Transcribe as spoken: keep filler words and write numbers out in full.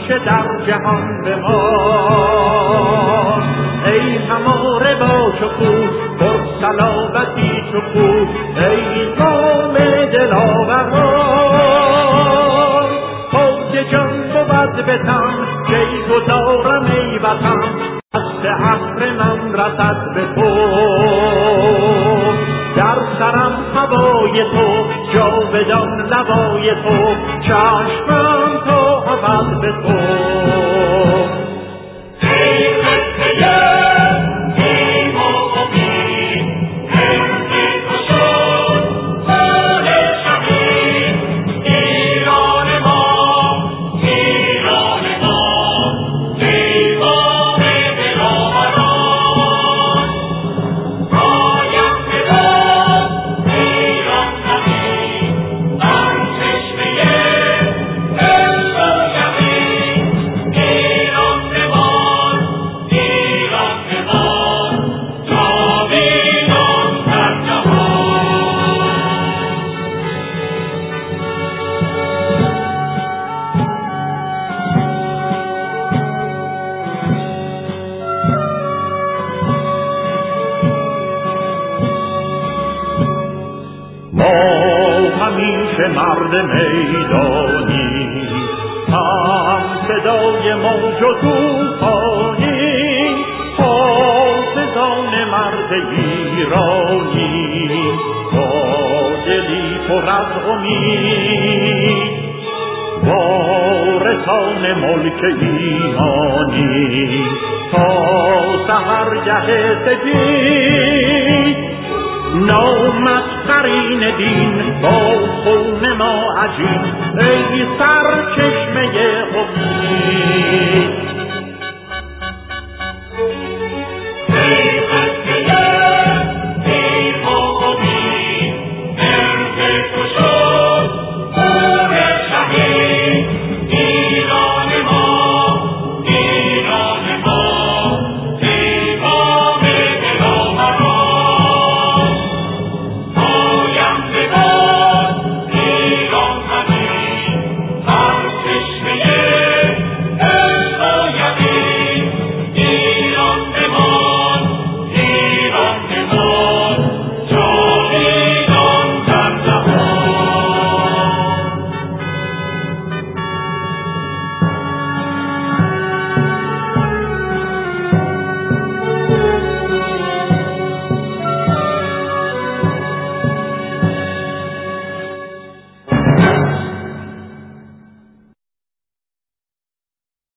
همیشه در جهان بمان. ای هماره با شکوه پر صلابتی شکوه، ای قوم دلاوران. فوج جان بود بتن کی گذارم ای وطن، دست عصر من رسد به تو. در سرم هوای تو، جاودان لوای تو، چشمم تا ابد به تو. مرد میدانی هم صدای موج و طوفانی، حافظان مرد ایرانی با دلی پر از امید، وارثان ملک ایمانی تا سحرگه سپید. نامسخرین دین با خون ما عجین، ای سرچشمه امید.